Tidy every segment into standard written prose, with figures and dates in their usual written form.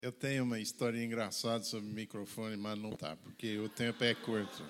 Eu tenho uma história engraçada sobre o microfone, mas não tá, porque o tempo é curto.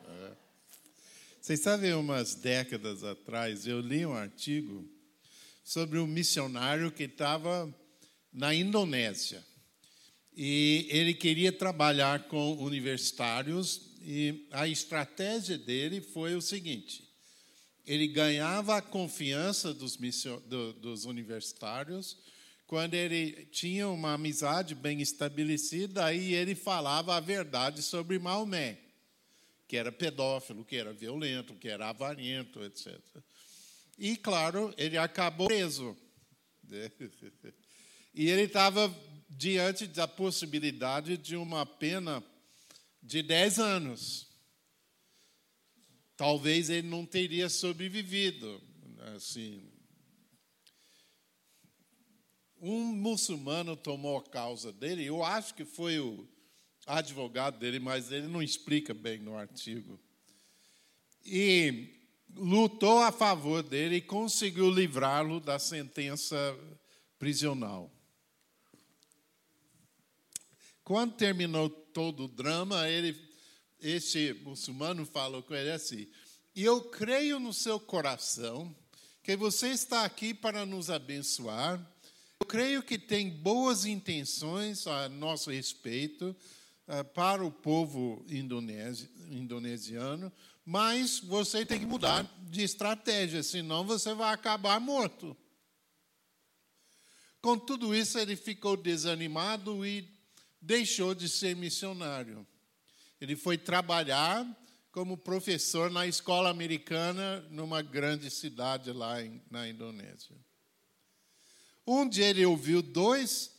Vocês sabem, umas décadas atrás, eu li um artigo sobre um missionário que estava na Indonésia. E ele queria trabalhar com universitários, e a estratégia dele foi o seguinte: ele ganhava a confiança dos universitários. Quando ele tinha uma amizade bem estabelecida, aí ele falava a verdade sobre Maomé, que era pedófilo, que era violento, que era avarento, etc. E, claro, ele acabou preso. E ele estava diante da possibilidade de uma pena de 10 anos. Talvez ele não teria sobrevivido. Assim, um muçulmano tomou a causa dele, eu acho que foi o advogado dele, mas ele não explica bem no artigo. E lutou a favor dele e conseguiu livrá-lo da sentença prisional. Quando terminou todo o drama, esse muçulmano falou com ele assim: "E eu creio no seu coração que você está aqui para nos abençoar. Eu creio que tem boas intenções a nosso respeito para o povo indonesiano, mas você tem que mudar de estratégia, senão você vai acabar morto." Com tudo isso, ele ficou desanimado e deixou de ser missionário. Ele foi trabalhar como professor na escola americana numa grande cidade lá na Indonésia. Um dia ele ouviu duas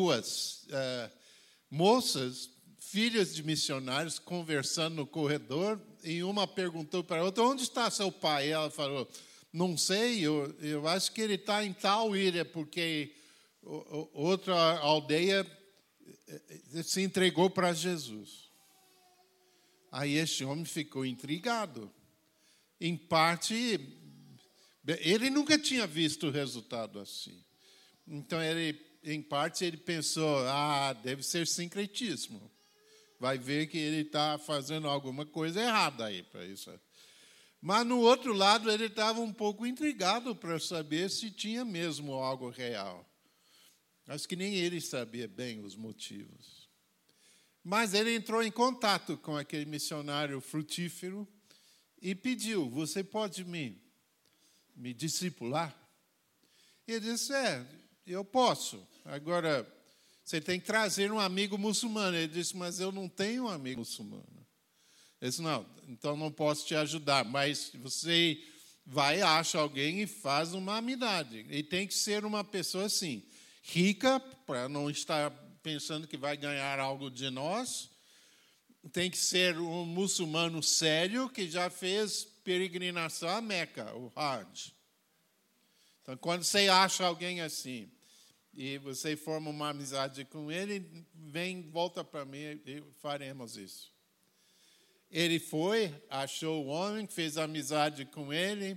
moças, filhas de missionários, conversando no corredor, e uma perguntou para a outra: "Onde está seu pai?" E ela falou: "Não sei, eu acho que ele está em tal ilha, porque outra aldeia se entregou para Jesus." Aí este homem ficou intrigado. Em parte, ele nunca tinha visto o resultado assim. Então, em parte, ele pensou: deve ser sincretismo. Vai ver que ele está fazendo alguma coisa errada aí para isso. Mas, no outro lado, ele estava um pouco intrigado para saber se tinha mesmo algo real. Acho que nem ele sabia bem os motivos. Mas ele entrou em contato com aquele missionário frutífero e pediu: "Você pode me discipular?" E ele disse: "Eu posso. Agora, você tem que trazer um amigo muçulmano." Ele disse: "Mas eu não tenho um amigo muçulmano." Ele disse: "Não, então não posso te ajudar, mas você vai, acha alguém e faz uma amizade. E tem que ser uma pessoa assim, rica, para não estar pensando que vai ganhar algo de nós. Tem que ser um muçulmano sério que já fez peregrinação a Meca, o Hajj. Então, quando você acha alguém assim e você forma uma amizade com ele, volta para mim e faremos isso." Ele foi, achou o homem, fez amizade com ele,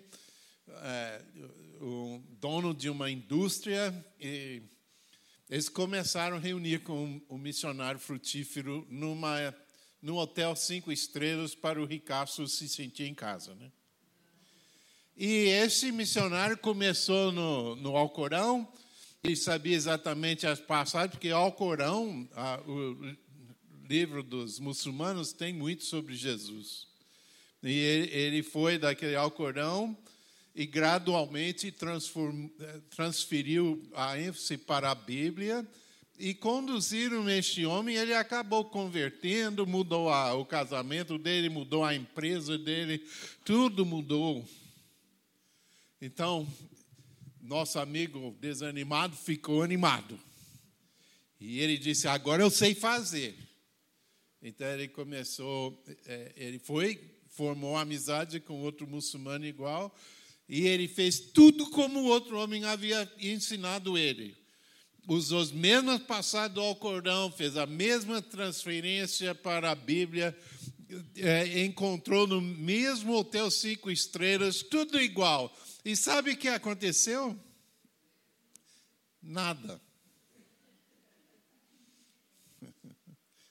o dono de uma indústria, e eles começaram a reunir com o missionário frutífero num hotel 5 estrelas para o ricaço se sentir em casa, né? E esse missionário começou no Alcorão. Ele sabia exatamente as passagens, porque o Alcorão, o livro dos muçulmanos, tem muito sobre Jesus. E ele foi daquele Alcorão e gradualmente transferiu a ênfase para a Bíblia e conduziram este homem. Ele acabou convertendo, mudou o casamento dele, mudou a empresa dele, tudo mudou. Então, nosso amigo desanimado ficou animado. E ele disse: "Agora eu sei fazer." Então ele formou amizade com outro muçulmano igual, e ele fez tudo como o outro homem havia ensinado ele. Usou as mesmas passagens do Alcorão, fez a mesma transferência para a Bíblia, encontrou no mesmo hotel 5 estrelas, tudo igual. E sabe o que aconteceu? Nada.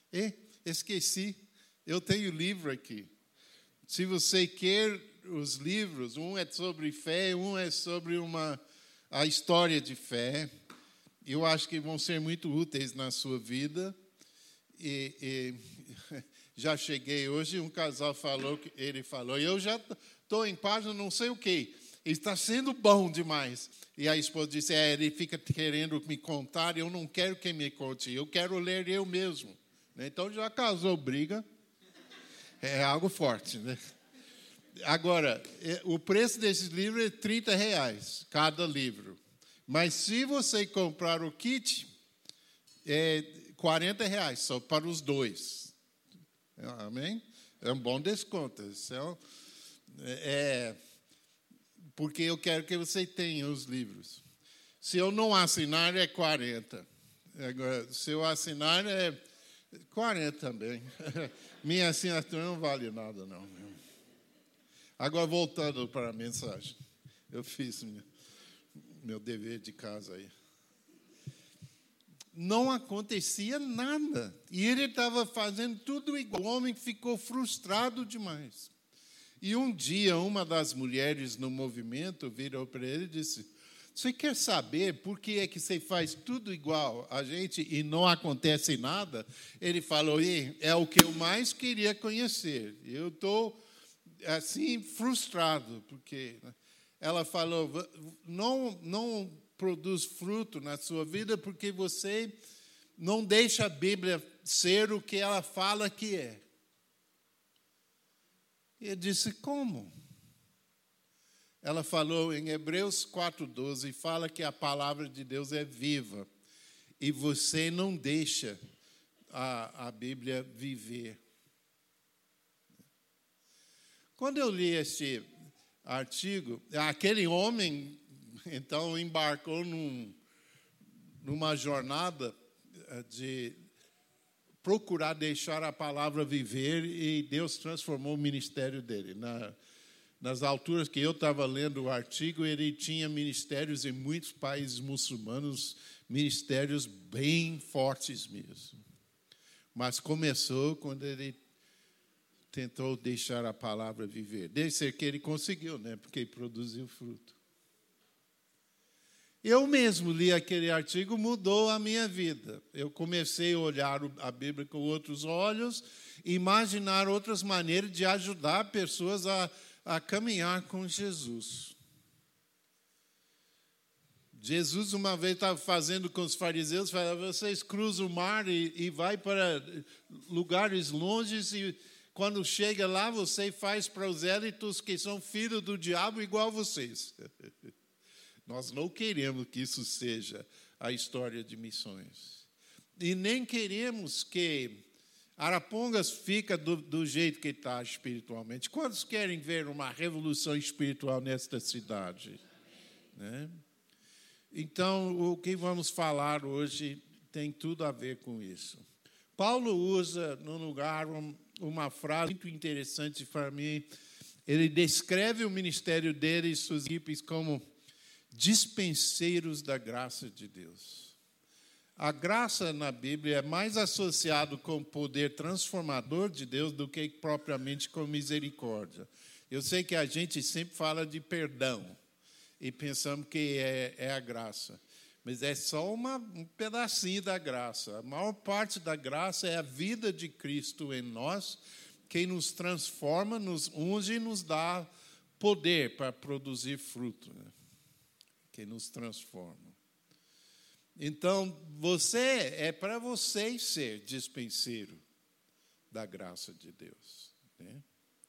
Esqueci, eu tenho livro aqui. Se você quer os livros, um é sobre fé, um é sobre a história de fé. Eu acho que vão ser muito úteis na sua vida. E já cheguei hoje, um casal falou, eu já estou em página não sei o quê. Está sendo bom demais. E a esposa disse, ele fica querendo me contar, eu não quero que me conte, eu quero ler eu mesmo. Então já causou briga. É algo forte, né? Agora, o preço desses livros é R$30, cada livro. Mas se você comprar o kit, é R$40 só para os dois. Amém? É um bom desconto. Porque eu quero que você tenha os livros. Se eu não assinar, é 40. Agora, se eu assinar, é 40 também. Minha assinatura não vale nada, não. Agora, voltando para a mensagem. Eu fiz meu dever de casa aí. Não acontecia nada. E ele estava fazendo tudo igual. O homem ficou frustrado demais. E um dia, uma das mulheres no movimento virou para ele e disse, você quer saber por que é que você faz tudo igual a gente e não acontece nada? Ele falou, é o que eu mais queria conhecer. Eu estou, assim, frustrado, porque ela falou, não produz fruto na sua vida porque você não deixa a Bíblia ser o que ela fala que é. E ele disse, como? Ela falou em Hebreus 4:12, fala que a palavra de Deus é viva. E você não deixa a Bíblia viver. Quando eu li este artigo, aquele homem, então, embarcou numa jornada de procurar deixar a palavra viver e Deus transformou o ministério dele. Nas alturas que eu estava lendo o artigo, ele tinha ministérios em muitos países muçulmanos, ministérios bem fortes mesmo. Mas começou quando ele tentou deixar a palavra viver. Deve ser que ele conseguiu, né? Porque ele produziu fruto. Eu mesmo li aquele artigo, mudou a minha vida. Eu comecei a olhar a Bíblia com outros olhos, imaginar outras maneiras de ajudar pessoas a caminhar com Jesus. Jesus, uma vez, estava fazendo com os fariseus, falava, vocês cruzam o mar e vai para lugares longes e quando chega lá, você faz prosélitos que são filhos do diabo igual a vocês. Nós não queremos que isso seja a história de missões. E nem queremos que Arapongas fica do jeito que está espiritualmente. Quantos querem ver uma revolução espiritual nesta cidade? Né? Então, o que vamos falar hoje tem tudo a ver com isso. Paulo usa, no lugar, uma frase muito interessante para mim. Ele descreve o ministério dele e suas equipes como dispenseiros da graça de Deus. A graça na Bíblia é mais associado com o poder transformador de Deus do que propriamente com misericórdia. Eu sei que a gente sempre fala de perdão e pensamos que é a graça, mas é só um pedacinho da graça. A maior parte da graça é a vida de Cristo em nós, que nos transforma, nos unge e nos dá poder para produzir fruto, né? Que nos transforma. Então, é para você ser dispenseiro da graça de Deus, né?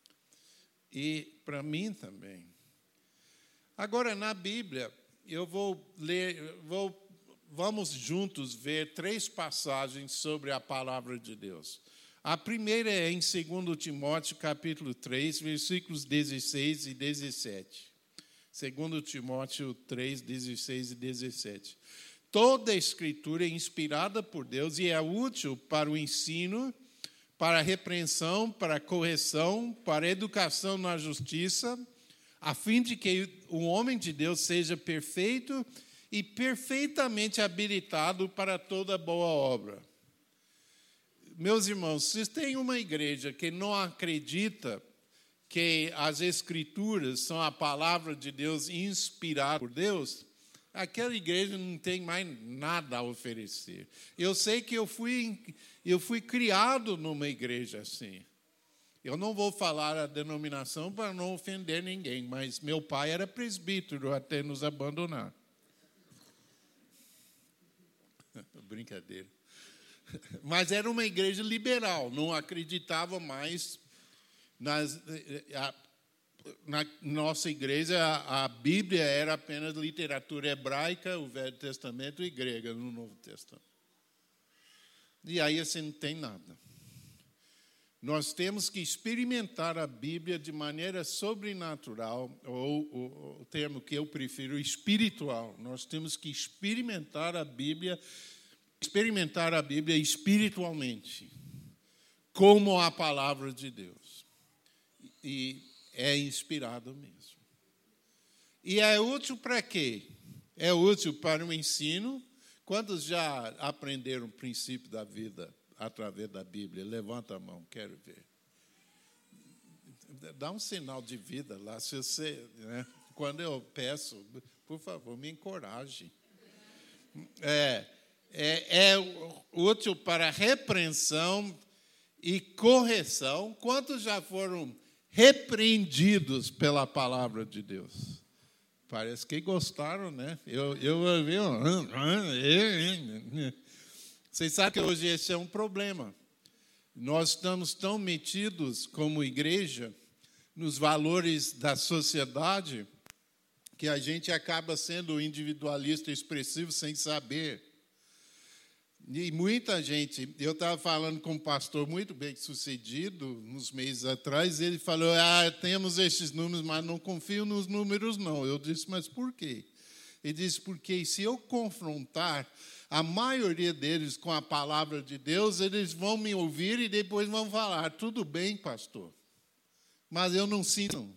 E para mim também. Agora, na Bíblia, eu vou ler, vamos juntos ver 3 passagens sobre a palavra de Deus. A primeira é em 2 Timóteo, capítulo 3, versículos 16 e 17. 2 Timóteo 3, 16 e 17. Toda a Escritura é inspirada por Deus e é útil para o ensino, para a repreensão, para a correção, para a educação na justiça, a fim de que o homem de Deus seja perfeito e perfeitamente habilitado para toda boa obra. Meus irmãos, se tem uma igreja que não acredita que as Escrituras são a palavra de Deus inspirada por Deus, aquela igreja não tem mais nada a oferecer. Eu sei que eu fui criado numa igreja assim. Eu não vou falar a denominação para não ofender ninguém, mas meu pai era presbítero até nos abandonar. Brincadeira. Mas era uma igreja liberal, não acreditava mais na nossa igreja. A Bíblia era apenas literatura hebraica, o Velho Testamento, e grega no Novo Testamento. E aí assim não tem nada. Nós temos que experimentar a Bíblia de maneira sobrenatural, ou o termo que eu prefiro, espiritual. Nós temos que experimentar a Bíblia espiritualmente, como a palavra de Deus. E é inspirado mesmo. E é útil para quê? É útil para o ensino. Quantos já aprenderam o princípio da vida através da Bíblia? Levanta a mão, quero ver. Dá um sinal de vida lá, se você, né? Quando eu peço, por favor, me encoraje. É útil para repreensão e correção. Quantos já foram repreendidos pela palavra de Deus? Parece que gostaram, né? Eu ouvi Vocês sabem que hoje esse é um problema. Nós estamos tão metidos como igreja nos valores da sociedade que a gente acaba sendo individualista expressivo sem saber. E muita gente, eu estava falando com um pastor muito bem sucedido, uns meses atrás, ele falou, temos esses números, mas não confio nos números, não. Eu disse, mas por quê? Ele disse, porque se eu confrontar a maioria deles com a palavra de Deus, eles vão me ouvir e depois vão falar, tudo bem, pastor, mas eu não sinto.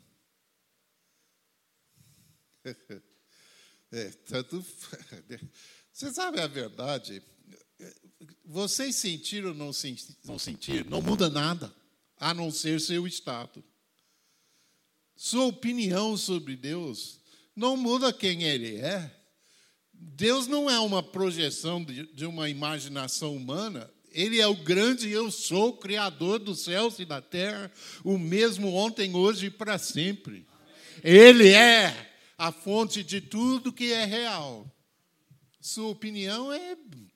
Você sabe a verdade? Vocês sentiram ou não sentir, não muda nada, a não ser seu estado. Sua opinião sobre Deus não muda quem Ele é. Deus não é uma projeção de uma imaginação humana. Ele é o grande eu sou, Criador dos céus e da terra, o mesmo ontem, hoje e para sempre. Ele é a fonte de tudo que é real. Sua opinião é...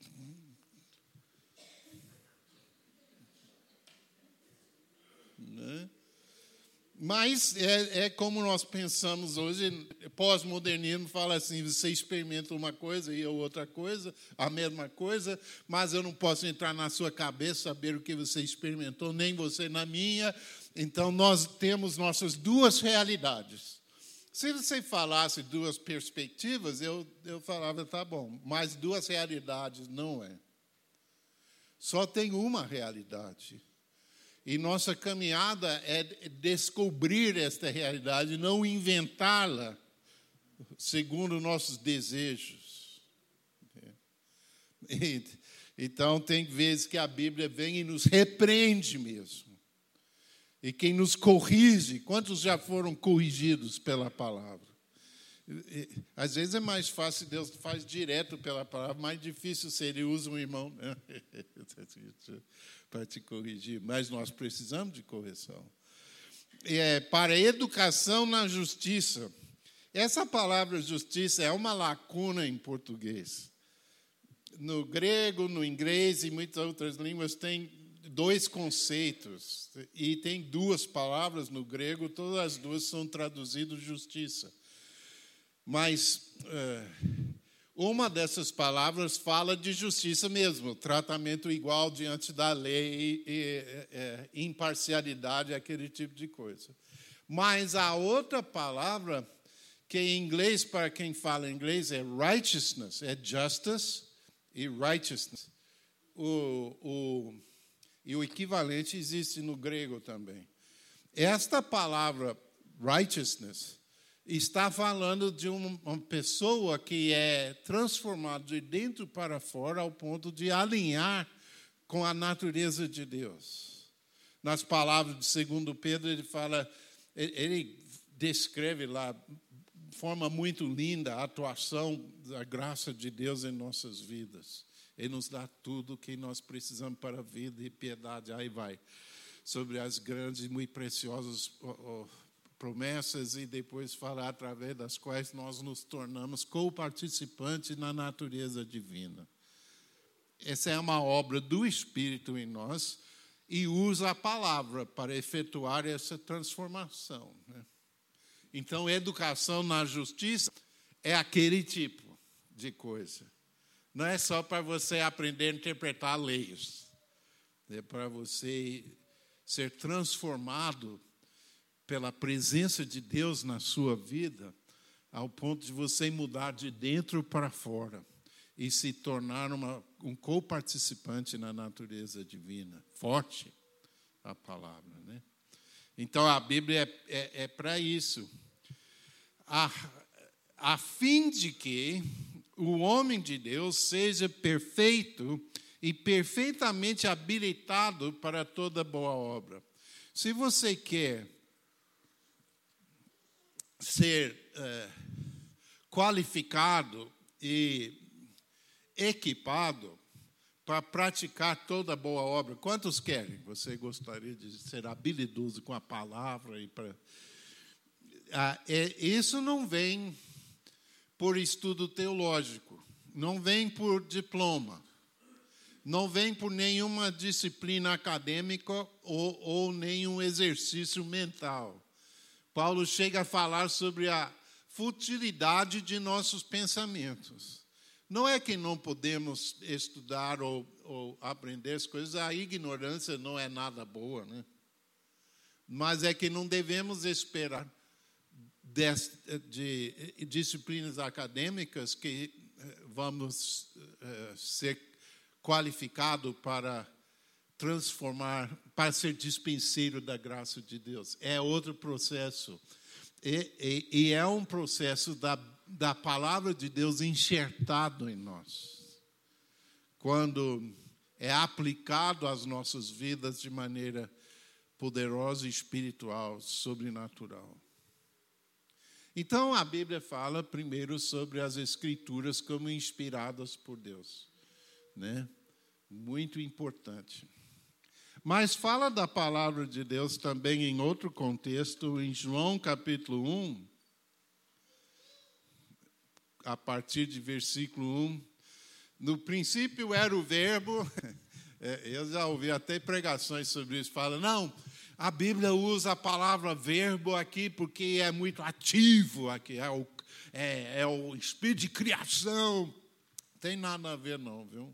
Mas é como nós pensamos hoje, pós-modernismo fala assim, você experimenta uma coisa e eu outra coisa, a mesma coisa, mas eu não posso entrar na sua cabeça, saber o que você experimentou, nem você na minha. Então, nós temos nossas duas realidades. Se você falasse duas perspectivas, eu falava, tá bom, mas duas realidades não é. Só tem uma realidade. E nossa caminhada é descobrir esta realidade, não inventá-la segundo nossos desejos. Então, tem vezes que a Bíblia vem e nos repreende mesmo. E quem nos corrige, quantos já foram corrigidos pela palavra? Às vezes é mais fácil, Deus faz direto pela palavra, mais difícil se Ele usa um irmão, né? Para te corrigir, mas nós precisamos de correção. Para a educação na justiça. Essa palavra justiça é uma lacuna em português. No grego, no inglês e muitas outras línguas tem dois conceitos. E tem duas palavras no grego, todas as duas são traduzidas justiça. Mas uma dessas palavras fala de justiça mesmo, tratamento igual diante da lei, imparcialidade, aquele tipo de coisa. Mas a outra palavra, que em inglês, para quem fala inglês, é righteousness, é justice e righteousness. E o equivalente existe no grego também. Esta palavra righteousness está falando de uma pessoa que é transformada de dentro para fora ao ponto de alinhar com a natureza de Deus. Nas palavras de 2 Pedro, ele descreve lá de forma muito linda a atuação da graça de Deus em nossas vidas. Ele nos dá tudo o que nós precisamos para a vida e piedade. Aí vai, sobre as grandes e muito preciosas promessas, e depois falar através das quais nós nos tornamos co-participantes na natureza divina. Essa é uma obra do Espírito em nós e usa a palavra para efetuar essa transformação, né? Então, educação na justiça é aquele tipo de coisa. Não é só para você aprender a interpretar leis. É para você ser transformado pela presença de Deus na sua vida, ao ponto de você mudar de dentro para fora e se tornar um co-participante na natureza divina. Forte a palavra, né? Então, a Bíblia é para isso. A fim de que o homem de Deus seja perfeito e perfeitamente habilitado para toda boa obra. Se você quer ser qualificado e equipado para praticar toda boa obra, quantos querem? Você gostaria de ser habilidoso com a palavra? Isso não vem por estudo teológico, não vem por diploma, não vem por nenhuma disciplina acadêmica ou nenhum exercício mental. Paulo chega a falar sobre a futilidade de nossos pensamentos. Não é que não podemos estudar ou aprender as coisas, a ignorância não é nada boa, né? Mas é que não devemos esperar de disciplinas acadêmicas que vamos ser qualificados para transformar, para ser dispenseiro da graça de Deus. É outro processo. E é um processo da palavra de Deus enxertado em nós. Quando é aplicado às nossas vidas de maneira poderosa, espiritual, sobrenatural. Então, a Bíblia fala primeiro sobre as Escrituras como inspiradas por Deus, né? Muito importante. Mas fala da palavra de Deus também em outro contexto, em João capítulo 1, a partir de versículo 1. No princípio era o verbo, eu já ouvi até pregações sobre isso, fala, não, a Bíblia usa a palavra verbo aqui porque é muito ativo, aqui é o espírito de criação. Não tem nada a ver não, viu?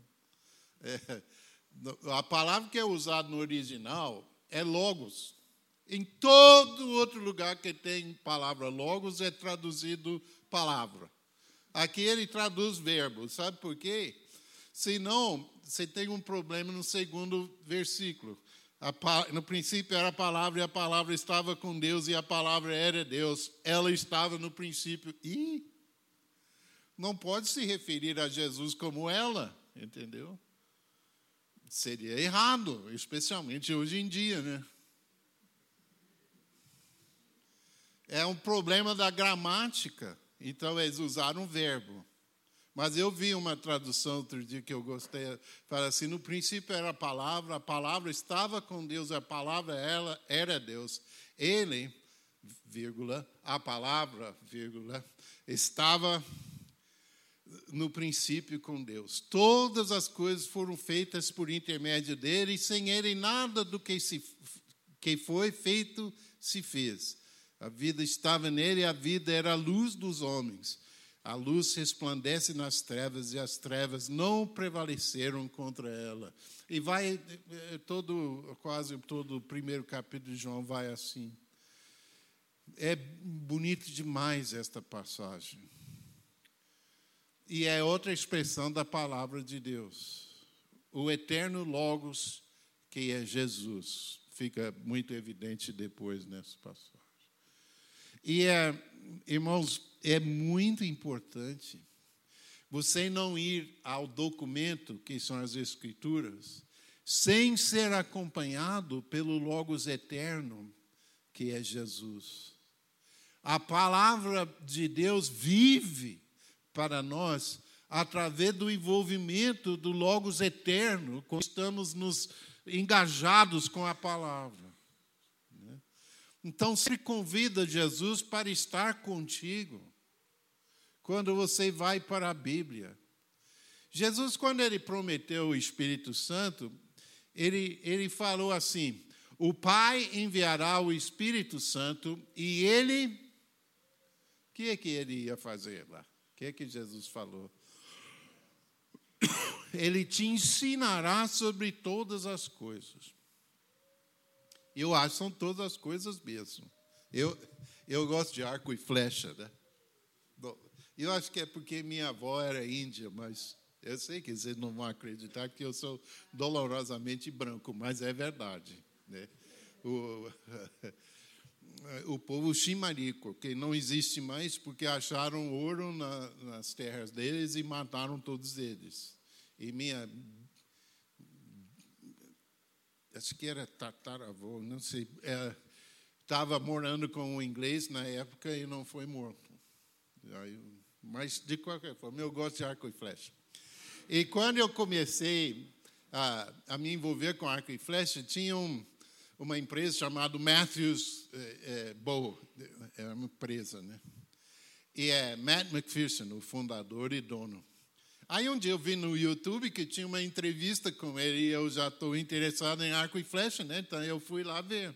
A palavra que é usada no original é logos. Em todo outro lugar que tem palavra logos é traduzido palavra. Aqui ele traduz verbo. Sabe por quê? Senão, você tem um problema no segundo versículo. No princípio era a palavra, e a palavra estava com Deus, e a palavra era Deus. Ela estava no princípio. E não pode se referir a Jesus como ela, entendeu? Seria errado, especialmente hoje em dia, né? É um problema da gramática. Então, eles usaram um verbo. Mas eu vi uma tradução outro dia que eu gostei. Fala assim, no princípio era a palavra estava com Deus, a palavra ela era Deus. Ele, vírgula, a palavra, vírgula, estava no princípio com Deus. Todas as coisas foram feitas por intermédio dele, e sem ele nada do que foi feito se fez. A vida estava nele, e a vida era a luz dos homens. A luz resplandece nas trevas, e as trevas não prevaleceram contra ela. E vai, quase todo o primeiro capítulo de João vai assim. É bonito demais esta passagem. E é outra expressão da palavra de Deus. O eterno Logos, que é Jesus. Fica muito evidente depois nessa passagem. E, irmãos, é muito importante você não ir ao documento, que são as Escrituras, sem ser acompanhado pelo Logos eterno, que é Jesus. A palavra de Deus vive para nós através do envolvimento do Logos eterno, quando estamos nos engajados com a palavra. Então, sempre convida Jesus para estar contigo quando você vai para a Bíblia. Jesus, quando ele prometeu o Espírito Santo, ele falou assim: o Pai enviará o Espírito Santo e ele... O que é que ele ia fazer lá? O que é que Jesus falou? Ele te ensinará sobre todas as coisas. Eu acho que são todas as coisas mesmo. Eu gosto de arco e flecha, né? Eu acho que é porque minha avó era índia, mas eu sei que vocês não vão acreditar que eu sou dolorosamente branco, mas é verdade, né? O povo ximarico, que não existe mais porque acharam ouro nas terras deles e mataram todos eles. E acho que era tataravô, não sei, estava morando com um inglês na época e não foi morto. Mas, de qualquer forma, eu gosto de arco e flecha. E quando eu comecei a me envolver com arco e flecha, tinha uma empresa chamada Matthews Bow, é uma empresa, né? E é Matt McPherson, o fundador e dono. Aí um dia eu vi no YouTube que tinha uma entrevista com ele e eu já estou interessado em arco e flecha, né? Então eu fui lá ver.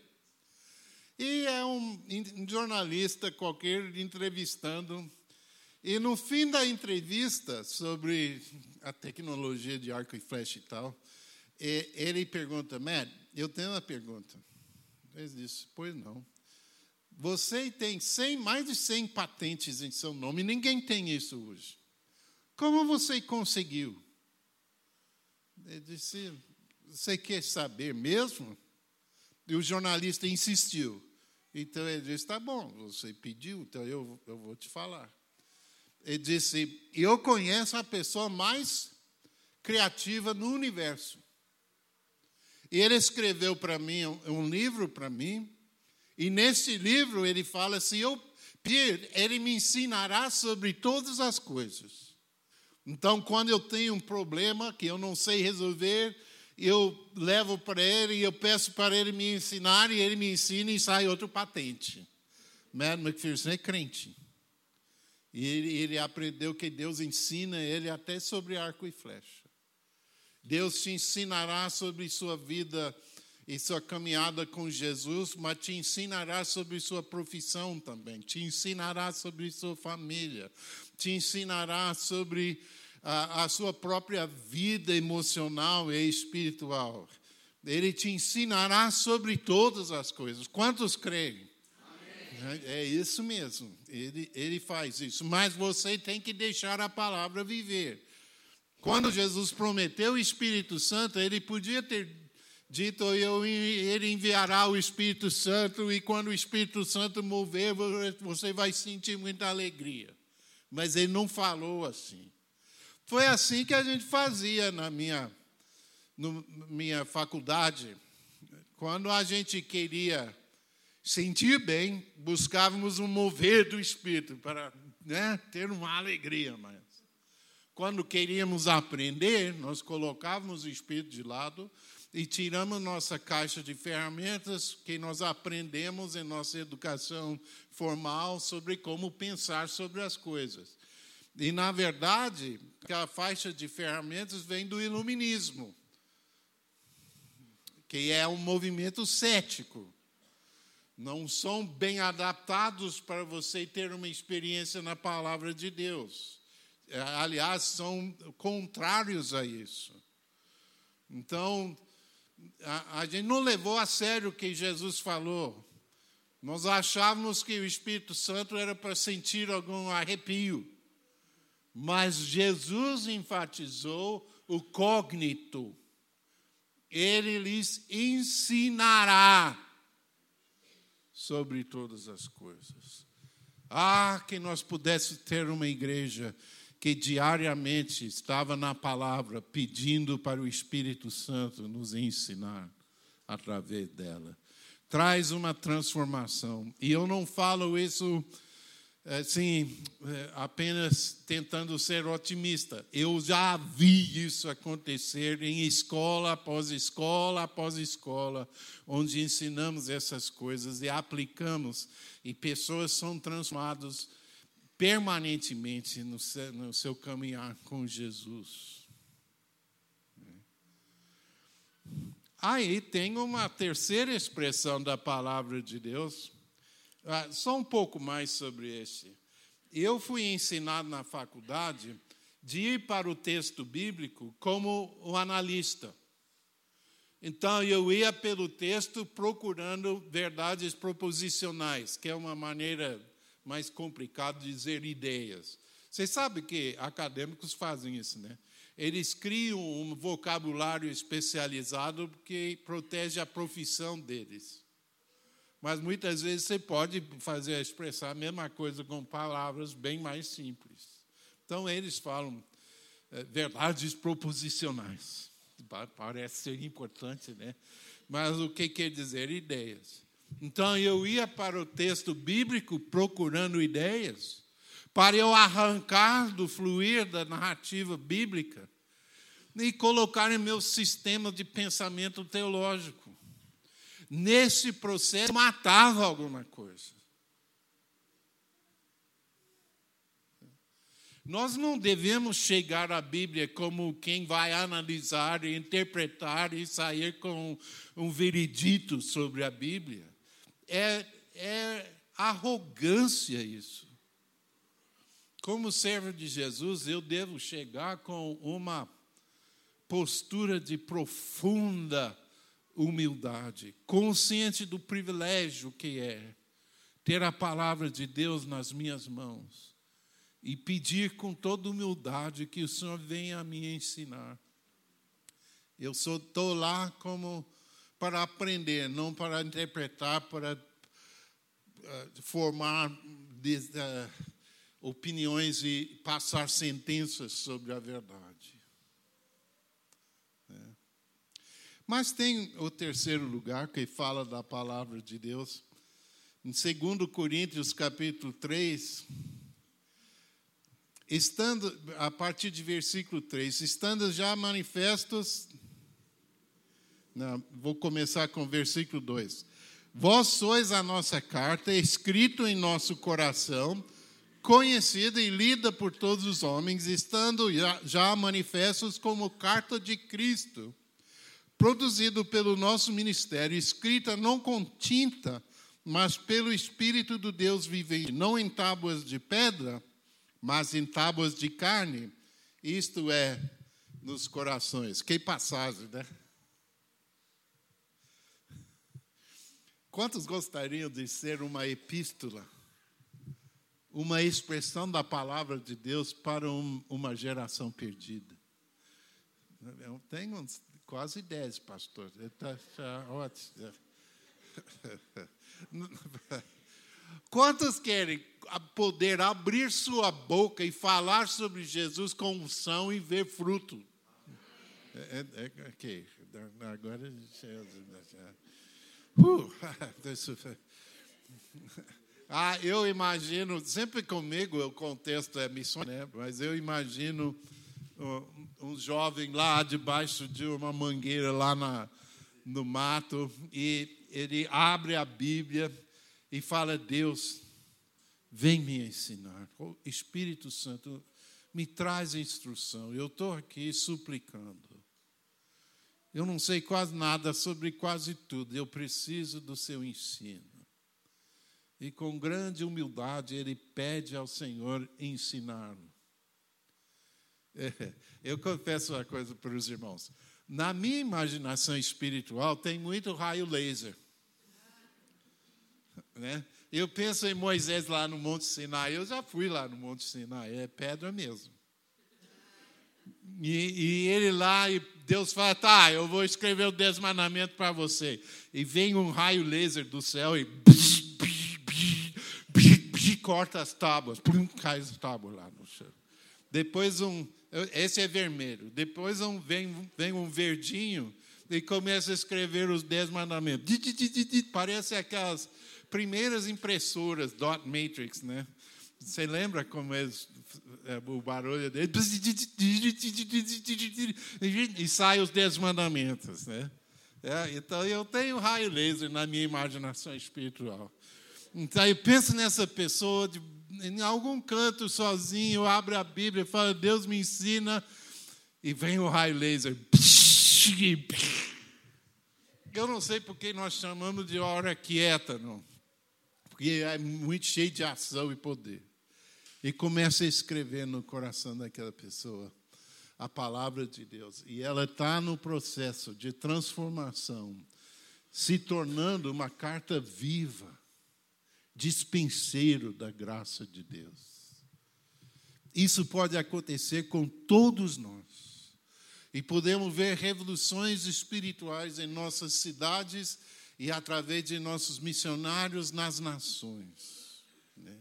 E é um jornalista qualquer entrevistando. E no fim da entrevista sobre a tecnologia de arco e flecha e tal, ele pergunta: Matt, eu tenho uma pergunta. Ele disse: pois não. Você tem mais de 100 patentes em seu nome, ninguém tem isso hoje. Como você conseguiu? Ele disse: você quer saber mesmo? E o jornalista insistiu. Então ele disse: tá bom, você pediu, então eu vou te falar. Ele disse: eu conheço a pessoa mais criativa no universo. E ele escreveu para mim um livro para mim, e nesse livro ele fala: se eu pedir, ele me ensinará sobre todas as coisas. Então, quando eu tenho um problema que eu não sei resolver, eu levo para ele e eu peço para ele me ensinar, e ele me ensina e sai outro patente. Matt McPherson é crente. E ele aprendeu que Deus ensina ele até sobre arco e flecha. Deus te ensinará sobre sua vida e sua caminhada com Jesus, mas te ensinará sobre sua profissão também, te ensinará sobre sua família, te ensinará sobre a sua própria vida emocional e espiritual. Ele te ensinará sobre todas as coisas. Quantos creem? Amém. É isso mesmo, ele faz isso. Mas você tem que deixar a palavra viver. Quando Jesus prometeu o Espírito Santo, ele podia ter dito: ele enviará o Espírito Santo, e quando o Espírito Santo mover, você vai sentir muita alegria. Mas ele não falou assim. Foi assim que a gente fazia na minha faculdade. Quando a gente queria sentir bem, buscávamos um mover do Espírito para, né, ter uma alegria mais. Quando queríamos aprender, nós colocávamos o Espírito de lado e tiramos nossa caixa de ferramentas que nós aprendemos em nossa educação formal sobre como pensar sobre as coisas. E, na verdade, a faixa de ferramentas vem do iluminismo, que é um movimento cético. Não são bem adaptados para você ter uma experiência na palavra de Deus. Aliás, são contrários a isso. Então, a gente não levou a sério o que Jesus falou. Nós achávamos que o Espírito Santo era para sentir algum arrepio. Mas Jesus enfatizou o cógnito. Ele lhes ensinará sobre todas as coisas. Que nós pudéssemos ter uma igreja que diariamente estava na palavra, pedindo para o Espírito Santo nos ensinar através dela. Traz uma transformação. E eu não falo isso assim, apenas tentando ser otimista. Eu já vi isso acontecer em escola após escola após escola, onde ensinamos essas coisas e aplicamos, e pessoas são transformadas permanentemente no seu caminhar com Jesus. Aí tem uma terceira expressão da palavra de Deus. Só um pouco mais sobre esse. Eu fui ensinado na faculdade de ir para o texto bíblico como um analista. Então, eu ia pelo texto procurando verdades proposicionais, que é uma maneira mais complicada de dizer ideias. Vocês sabem que acadêmicos fazem isso, né? Eles criam um vocabulário especializado que protege a profissão deles. Mas muitas vezes você pode expressar a mesma coisa com palavras bem mais simples. Então, eles falam verdades proposicionais. Parece ser importante, né? Mas o que quer dizer? Ideias. Então, eu ia para o texto bíblico procurando ideias, para eu arrancar do fluir da narrativa bíblica e colocar em meu sistema de pensamento teológico. Nesse processo, matava alguma coisa. Nós não devemos chegar à Bíblia como quem vai analisar, interpretar e sair com um veredito sobre a Bíblia. É arrogância isso. Como servo de Jesus, eu devo chegar com uma postura de profunda humildade, consciente do privilégio que é ter a palavra de Deus nas minhas mãos e pedir com toda humildade que o Senhor venha a me ensinar. Eu estou lá como para aprender, não para interpretar, para formar opiniões e passar sentenças sobre a verdade. Mas tem o terceiro lugar que fala da palavra de Deus. Em 2 Coríntios, capítulo 3, a partir de versículo 3, estando já manifestos... Não, vou começar com o versículo 2. Vós sois a nossa carta, escrito em nosso coração, conhecida e lida por todos os homens, estando já manifestos como carta de Cristo, produzido pelo nosso ministério, escrita não com tinta, mas pelo Espírito do Deus vivente, não em tábuas de pedra, mas em tábuas de carne, isto é, nos corações. Que passagem, né? Quantos gostariam de ser uma epístola, uma expressão da palavra de Deus para uma geração perdida? Eu tenho quase 10, pastor. Está ótimo. Quantos querem poder abrir sua boca e falar sobre Jesus com unção e ver fruto? Ok. Agora... eu imagino, sempre comigo o contexto é missão, né? Mas eu imagino um jovem lá debaixo de uma mangueira lá no mato, e ele abre a Bíblia e fala: Deus, vem me ensinar. O Espírito Santo me traz instrução. Eu estou aqui suplicando. Eu não sei quase nada sobre quase tudo. Eu preciso do seu ensino. E com grande humildade ele pede ao Senhor ensiná-lo. Eu confesso uma coisa para os irmãos. Na minha imaginação espiritual tem muito raio laser. Né? Eu penso em Moisés lá no Monte Sinai. Eu já fui lá no Monte Sinai. É pedra mesmo. E ele lá, e Deus fala: tá, eu vou escrever o 10 mandamentos para você. E vem um raio laser do céu e corta as tábuas. Cai as tábuas lá no chão. Depois esse é vermelho. Depois vem um verdinho e começa a escrever os 10 mandamentos. Parece aquelas primeiras impressoras dot matrix, né? Você lembra como é o barulho dele? E sai os 10 mandamentos, né? Então, eu tenho raio laser na minha imaginação espiritual. Então, eu penso nessa pessoa em algum canto sozinho, abre a Bíblia e fala, Deus me ensina, e vem o raio laser. Eu não sei porque nós chamamos de hora quieta, não. Porque é muito cheio de ação e poder. E começa a escrever no coração daquela pessoa a palavra de Deus. E ela está no processo de transformação, se tornando uma carta viva, dispenseiro da graça de Deus. Isso pode acontecer com todos nós. E podemos ver revoluções espirituais em nossas cidades e através de nossos missionários nas nações. Né?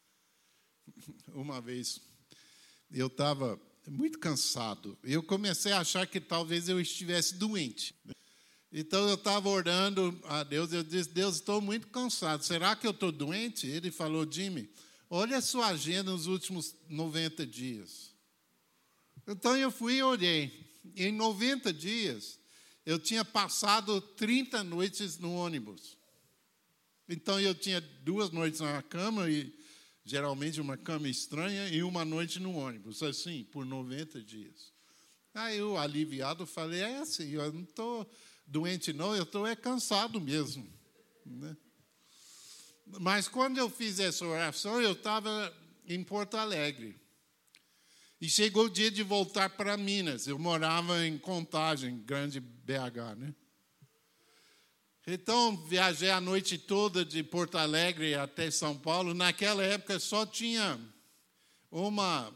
Uma vez, eu estava muito cansado. Eu comecei a achar que talvez eu estivesse doente. Então, eu estava orando a Deus. Eu disse, Deus, estou muito cansado. Será que eu estou doente? Ele falou, Jimmy, olha a sua agenda nos últimos 90 dias. Então, eu fui e olhei. Em 90 dias, eu tinha passado 30 noites no ônibus. Então, eu tinha 2 noites na cama, e geralmente uma cama estranha, e uma noite no ônibus, assim, por 90 dias. Aí, eu, aliviado, falei, assim, eu não estou doente, não, eu estou cansado mesmo. Né? Mas, quando eu fiz essa oração, eu estava em Porto Alegre. E chegou o dia de voltar para Minas. Eu morava em Contagem, grande BH, né? Então, viajei a noite toda de Porto Alegre até São Paulo. Naquela época, só tinha uma...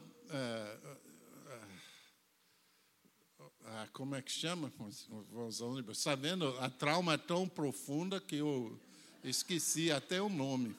como é que chama? Sabendo, a trauma é tão profunda que eu esqueci até o nome.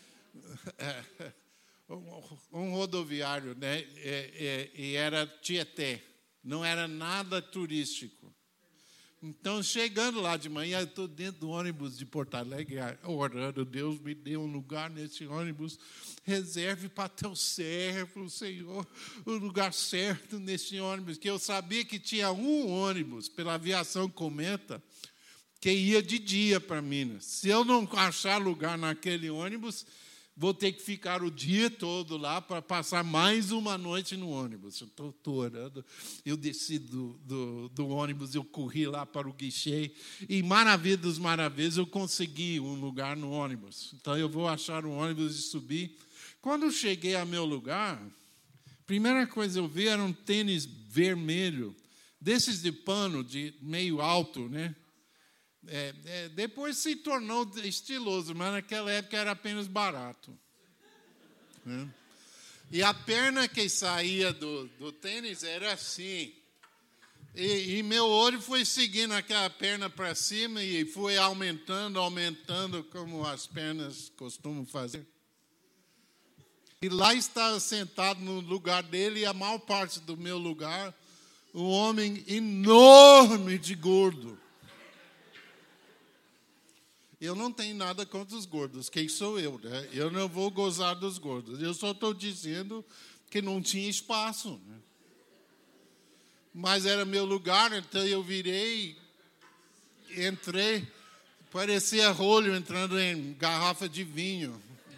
Um rodoviário, né? E era Tietê, não era nada turístico. Então, chegando lá de manhã, eu estou dentro do ônibus de Porto Alegre, orando, Deus me dê um lugar nesse ônibus, reserve para teu servo, Senhor, o lugar certo nesse ônibus, que eu sabia que tinha um ônibus, pela aviação Cometa, que ia de dia para Minas. Se eu não achar lugar naquele ônibus, vou ter que ficar o dia todo lá para passar mais uma noite no ônibus. Eu estou orando. Eu desci do ônibus, eu corri lá para o guichê. E, maravilha dos maravilhas, eu consegui um lugar no ônibus. Então, eu vou achar um ônibus e subir. Quando eu cheguei ao meu lugar, a primeira coisa que eu vi era um tênis vermelho, desses de pano, de meio alto, né? Depois se tornou estiloso, mas naquela época era apenas barato. Né? E a perna que saía do tênis era assim. E meu olho foi seguindo aquela perna para cima e foi aumentando, como as pernas costumam fazer. E lá estava sentado no lugar dele, e a maior parte do meu lugar, um homem enorme de gordo. Eu não tenho nada contra os gordos. Quem sou eu, né? Eu não vou gozar dos gordos. Eu só estou dizendo que não tinha espaço. Né? Mas era meu lugar, então eu virei, entrei, parecia rolho entrando em garrafa de vinho.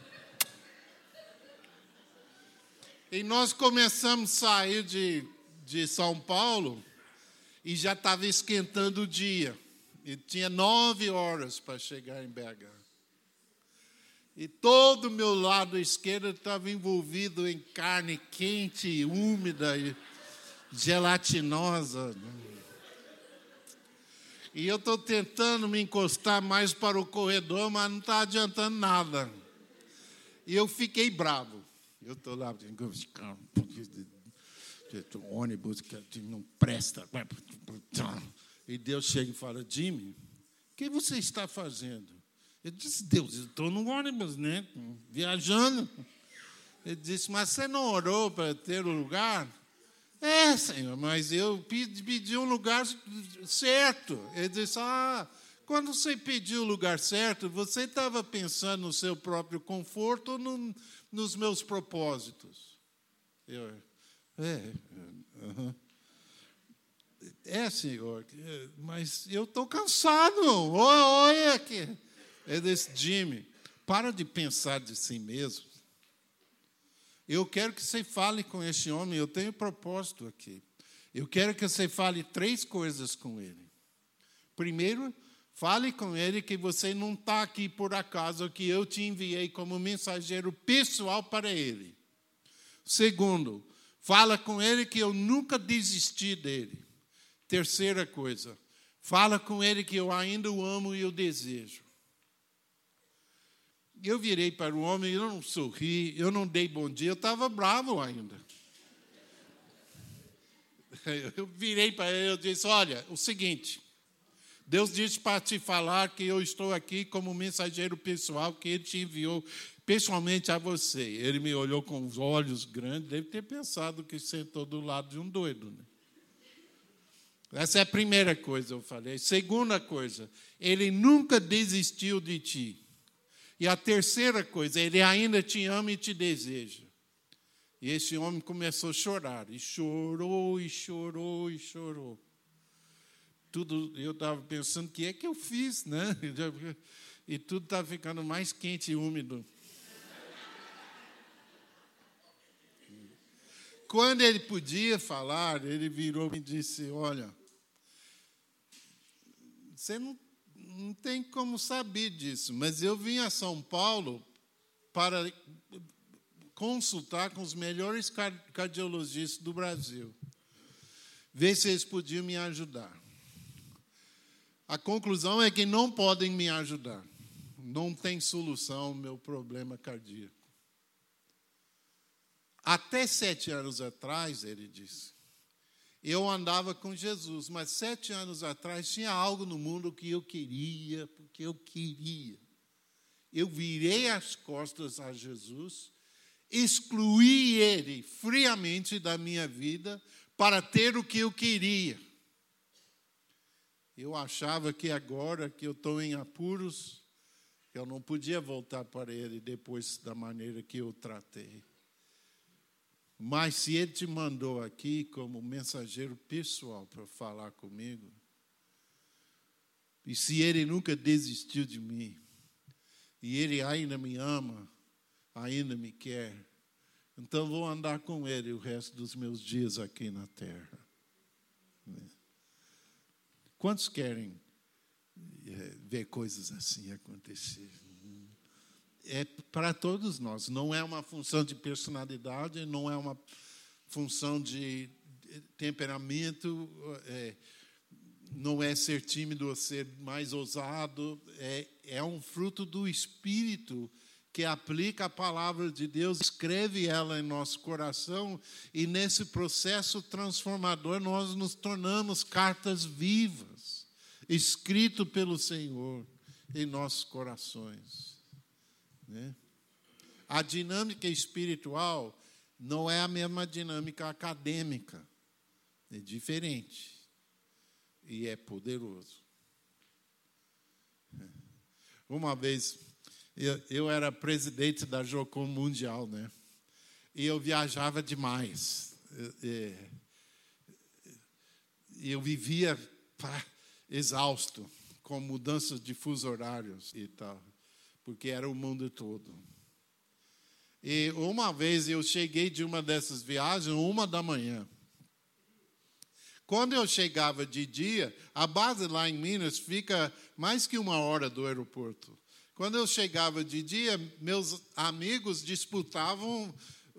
E nós começamos a sair de São Paulo e já estava esquentando o dia. E tinha 9 horas para chegar em BH. E todo o meu lado esquerdo estava envolvido em carne quente, úmida e gelatinosa. E eu estou tentando me encostar mais para o corredor, mas não está adiantando nada. E eu fiquei bravo. Eu estou lá, ônibus que não presta. E Deus chega e fala, Jimmy, o que você está fazendo? Eu disse, Deus, eu estou no ônibus, né? Viajando. Ele disse, mas você não orou para ter o lugar? É, Senhor, mas eu pedi um lugar certo. Ele disse, quando você pediu o lugar certo, você estava pensando no seu próprio conforto ou nos meus propósitos? Senhor, mas eu estou cansado. Olha aqui. Ele disse, Jimmy, para de pensar de si mesmo. Eu quero que você fale com esse homem, eu tenho propósito aqui. Eu quero que você fale 3 coisas com ele. Primeiro, fale com ele que você não está aqui por acaso, que eu te enviei como mensageiro pessoal para ele. Segundo, fala com ele que eu nunca desisti dele. Terceira coisa, fala com ele que eu ainda o amo e o desejo. Eu virei para o homem, eu não sorri, eu não dei bom dia, eu estava bravo ainda. Eu virei para ele, eu disse, olha, o seguinte, Deus disse para te falar que eu estou aqui como mensageiro pessoal, que Ele te enviou pessoalmente a você. Ele me olhou com os olhos grandes, deve ter pensado que sentou do lado de um doido, né? Essa é a primeira coisa, eu falei. Segunda coisa, Ele nunca desistiu de ti. E a terceira coisa, Ele ainda te ama e te deseja. E esse homem começou a chorar. E chorou, e chorou, e chorou. Eu estava pensando, o que é que eu fiz, né? E tudo estava ficando mais quente e úmido. Quando ele podia falar, ele virou e disse, olha, você não tem como saber disso, mas eu vim a São Paulo para consultar com os melhores cardiologistas do Brasil, ver se eles podiam me ajudar. A conclusão é que não podem me ajudar. Não tem solução ao meu problema cardíaco. Até 7 anos atrás, ele disse, eu andava com Jesus, mas 7 anos atrás tinha algo no mundo que eu queria, porque eu queria. Eu virei as costas a Jesus, excluí Ele friamente da minha vida para ter o que eu queria. Eu achava que agora que eu estou em apuros, eu não podia voltar para Ele depois da maneira que eu tratei. Mas se Ele te mandou aqui como mensageiro pessoal para falar comigo, e se Ele nunca desistiu de mim, e Ele ainda me ama, ainda me quer, então vou andar com Ele o resto dos meus dias aqui na terra. Quantos querem ver coisas assim acontecer? É para todos nós, não é uma função de personalidade, não é uma função de temperamento, não é ser tímido ou ser mais ousado, é um fruto do Espírito que aplica a palavra de Deus, escreve ela em nosso coração, e nesse processo transformador nós nos tornamos cartas vivas, escrito pelo Senhor em nossos corações. Né? A dinâmica espiritual não é a mesma dinâmica acadêmica, é diferente e é poderoso. Uma vez eu era presidente da Jocum Mundial, né? E eu viajava demais. Eu vivia exausto, com mudanças de fuso horários e tal, porque era o mundo todo. E uma vez eu cheguei de uma dessas viagens, 1h. Quando eu chegava de dia, a base lá em Minas fica mais que 1 hora do aeroporto. Quando eu chegava de dia, meus amigos disputavam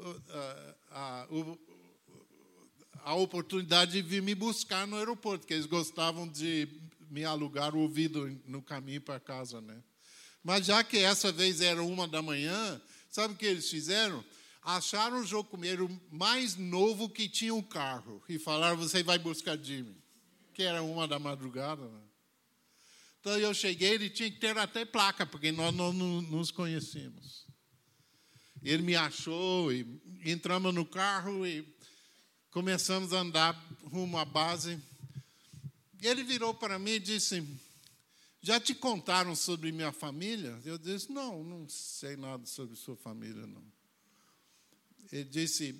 a oportunidade de vir me buscar no aeroporto, porque eles gostavam de me alugar o ouvido no caminho para casa, né? Mas já que essa vez era 1h, sabe o que eles fizeram? Acharam o jocumeiro mais novo que tinha um carro e falaram, você vai buscar Jimmy, que era 1h. Né? Então eu cheguei, ele tinha que ter até placa, porque nós não nos conhecíamos. Ele me achou e entramos no carro e começamos a andar rumo à base. Ele virou para mim e disse: já te contaram sobre minha família? Eu disse: não sei nada sobre sua família, não. Ele disse: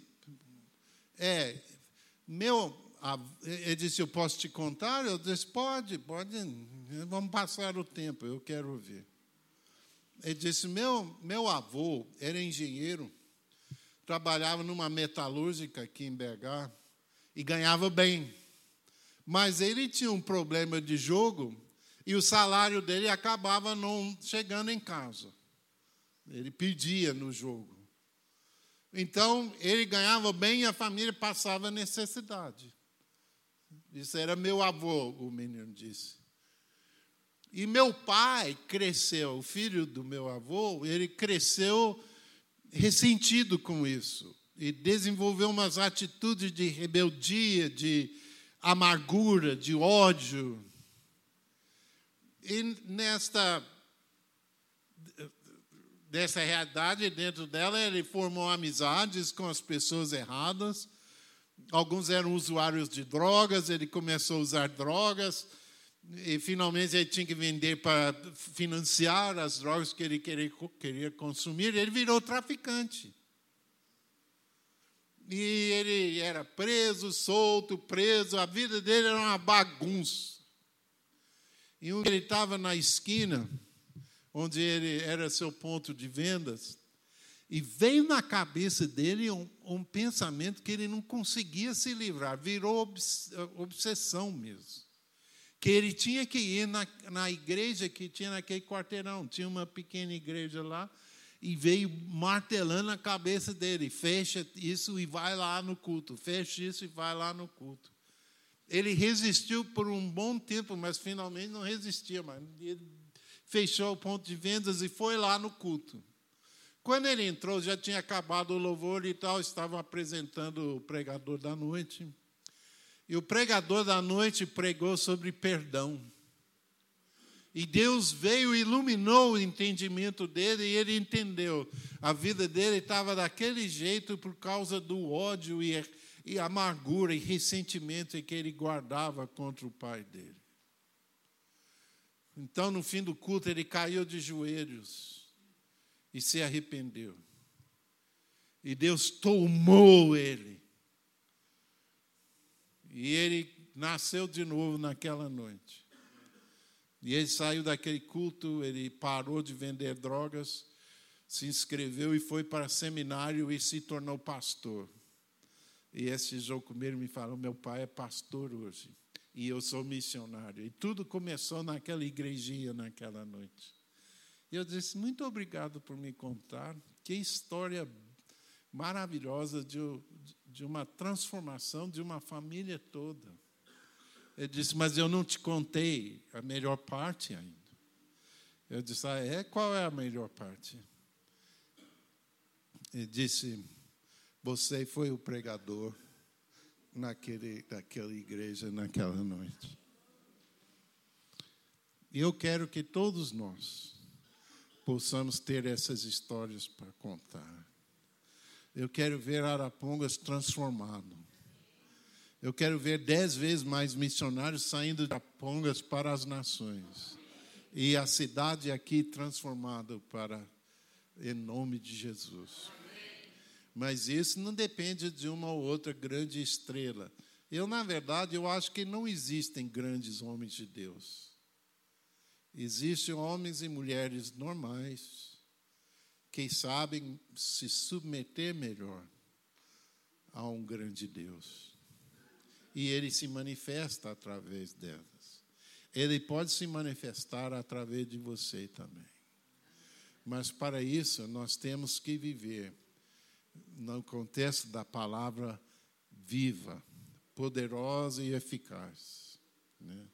ele disse: eu posso te contar? Eu disse: pode, vamos passar o tempo, eu quero ouvir. Ele disse: meu avô era engenheiro, trabalhava numa metalúrgica aqui em BH e ganhava bem. Mas ele tinha um problema de jogo e o salário dele acabava não chegando em casa. Ele pedia no jogo. Então, ele ganhava bem e a família passava necessidade. Isso era meu avô, o menino disse. E meu pai cresceu, o filho do meu avô, ele cresceu ressentido com isso. E desenvolveu umas atitudes de rebeldia, de amargura, de ódio. E dessa realidade, dentro dela, ele formou amizades com as pessoas erradas. Alguns eram usuários de drogas, ele começou a usar drogas. E, finalmente, ele tinha que vender para financiar as drogas que ele queria consumir. Ele virou traficante. E ele era preso, solto, preso. A vida dele era uma bagunça. E ele estava na esquina, onde ele era seu ponto de vendas, e veio na cabeça dele um pensamento que ele não conseguia se livrar. Virou obsessão mesmo. Que ele tinha que ir na igreja que tinha naquele quarteirão. Tinha uma pequena igreja lá, e veio martelando a cabeça dele. Fecha isso e vai lá no culto. Fecha isso e vai lá no culto. Ele resistiu por um bom tempo, mas finalmente não resistia mais. Ele fechou o ponto de vendas e foi lá no culto. Quando ele entrou, já tinha acabado o louvor e tal, estavam apresentando o pregador da noite. E o pregador da noite pregou sobre perdão. E Deus veio e iluminou o entendimento dele, e ele entendeu. A vida dele estava daquele jeito por causa do ódio e amargura e ressentimento que ele guardava contra o pai dele. Então, no fim do culto, ele caiu de joelhos e se arrependeu. E Deus tomou ele. E ele nasceu de novo naquela noite. E ele saiu daquele culto, ele parou de vender drogas, se inscreveu e foi para seminário e se tornou pastor. E esse jogo comigo me falou: meu pai é pastor hoje, e eu sou missionário. E tudo começou naquela igrejinha, naquela noite. E eu disse: muito obrigado por me contar. Que história maravilhosa de uma transformação de uma família toda. Ele disse: mas eu não te contei a melhor parte ainda. Eu disse: qual é a melhor parte? Ele disse: você foi o pregador naquela igreja, naquela noite. E eu quero que todos nós possamos ter essas histórias para contar. Eu quero ver Arapongas transformado. Eu quero ver 10 vezes mais missionários saindo de Arapongas para as nações. E a cidade aqui transformada em nome de Jesus. Mas isso não depende de uma ou outra grande estrela. Na verdade, eu acho que não existem grandes homens de Deus. Existem homens e mulheres normais que sabem se submeter melhor a um grande Deus. E ele se manifesta através delas. Ele pode se manifestar através de você também. Mas para isso, nós temos que viver no contexto da palavra viva, poderosa e eficaz. Né?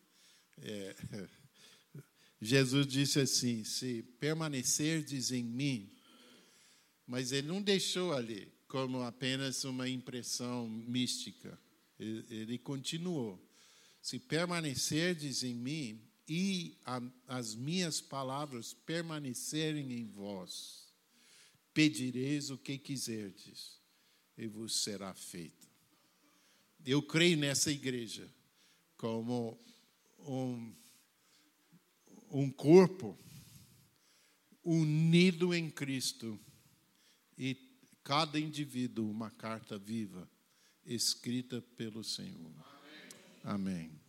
Jesus disse assim: se permanecerdes em mim, mas ele não deixou ali como apenas uma impressão mística. Ele continuou: se permanecerdes em mim e as minhas palavras permanecerem em vós, pedireis o que quiserdes, e vos será feito. Eu creio nessa igreja como um corpo unido em Cristo, e cada indivíduo uma carta viva, escrita pelo Senhor. Amém.